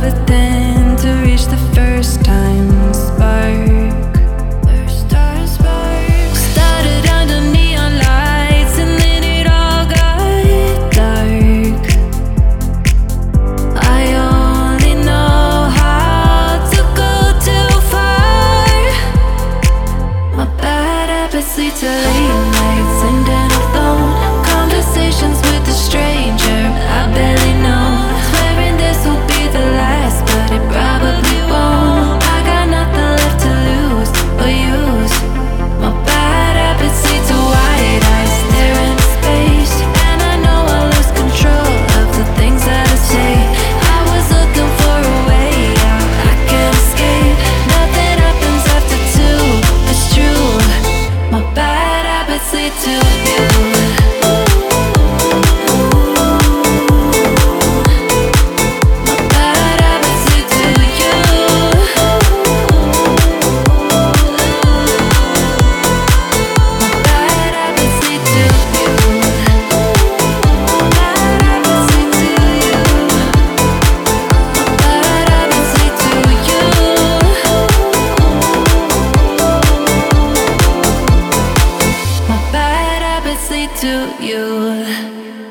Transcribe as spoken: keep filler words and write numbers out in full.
it then to reach the first time spark. First time spark. Started under neon lights and then it all got dark. I only know how to go too far. My bad habits lead to late nights and then alone conversations with a stranger I barely know. Swearing this will be the last, but it probably won't. I got nothing left to lose or use. My bad habits lead to wide eyes staring into space, and I know I lose control of the things that I say. I was looking for a way out, I can't escape. Nothing happens after two, it's true. My bad habits lead to you. To you.